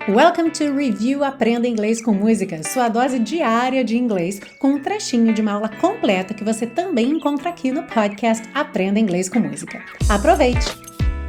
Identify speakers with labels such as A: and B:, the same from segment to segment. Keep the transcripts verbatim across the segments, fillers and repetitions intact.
A: Welcome to Review Aprenda Inglês com Música, sua dose diária de inglês, com um trechinho de uma aula completa que você também encontra aqui no podcast Aprenda Inglês com Música. Aproveite!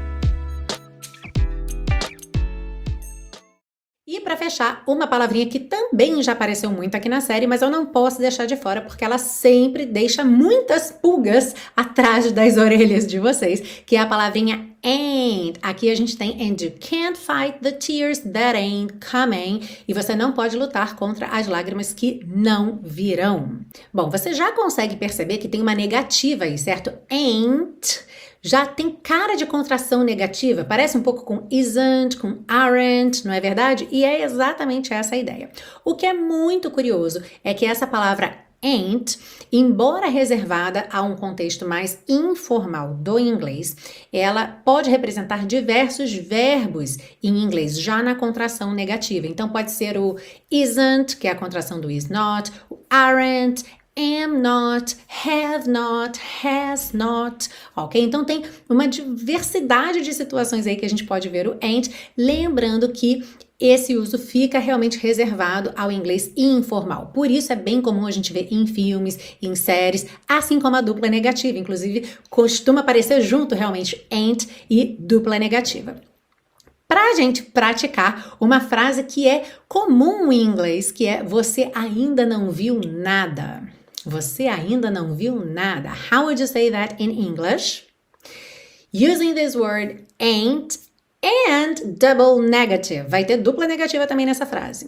A: E para fechar, uma palavrinha que também já apareceu muito aqui na série, mas eu não posso deixar de fora porque ela sempre deixa muitas pulgas atrás das orelhas de vocês, que é a palavrinha ain't. Aqui a gente tem and you can't fight the tears that ain't coming. E você não pode lutar contra as lágrimas que não virão. Bom, você já consegue perceber que tem uma negativa aí, certo? Ain't já tem cara de contração negativa, parece um pouco com isn't, com aren't, não é verdade? E é exatamente essa a ideia. O que é muito curioso é que essa palavra ain't, embora reservada a um contexto mais informal do inglês, ela pode representar diversos verbos em inglês, já na contração negativa. Então pode ser o isn't, que é a contração do is not, o aren't, am not, have not, has not, ok? Então tem uma diversidade de situações aí que a gente pode ver o ain't, lembrando que esse uso fica realmente reservado ao inglês informal. Por isso é bem comum a gente ver em filmes, em séries, assim como a dupla negativa. Inclusive, costuma aparecer junto realmente ain't e dupla negativa. Para a gente praticar uma frase que é comum em inglês, que é você ainda não viu nada. Você ainda não viu nada. How would you say that in English? Using this word ain't and double negative. Vai ter dupla negativa também nessa frase.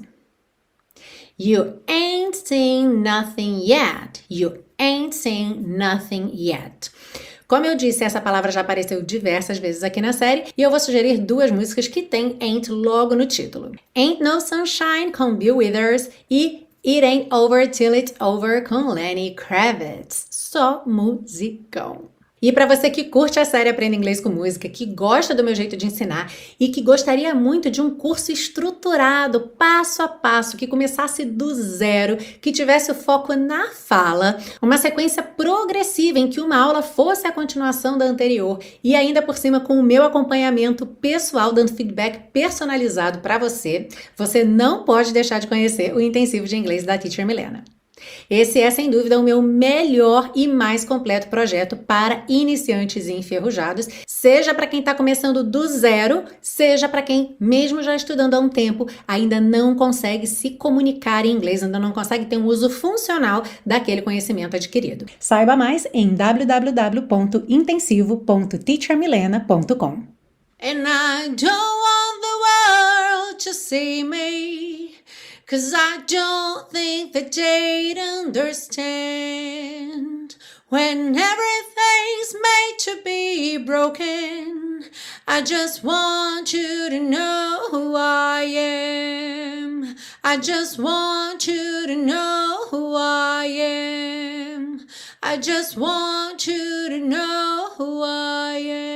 A: You ain't seen nothing yet. You ain't seen nothing yet. Como eu disse, essa palavra já apareceu diversas vezes aqui na série e eu vou sugerir duas músicas que tem ain't logo no título. Ain't No Sunshine com Bill Withers e It Ain't Over Till It's Over com Lenny Kravitz. Só musicão. E para você que curte a série Aprenda Inglês com Música, que gosta do meu jeito de ensinar e que gostaria muito de um curso estruturado, passo a passo, que começasse do zero, que tivesse o foco na fala, uma sequência progressiva em que uma aula fosse a continuação da anterior e ainda por cima com o meu acompanhamento pessoal, dando feedback personalizado para você, você não pode deixar de conhecer o Intensivo de Inglês da Teacher Milena. Esse é, sem dúvida, o meu melhor e mais completo projeto para iniciantes e enferrujados, seja para quem está começando do zero, seja para quem, mesmo já estudando há um tempo, ainda não consegue se comunicar em inglês, ainda não consegue ter um uso funcional daquele conhecimento adquirido. Saiba mais em w w w ponto intensivo ponto teacher milena ponto com. And I don't want the world to see me, 'cause I don't think that they'd understand when everything's made to be broken. I just want you to know who I am. I just want you to know who I am. I just want you to know who I am.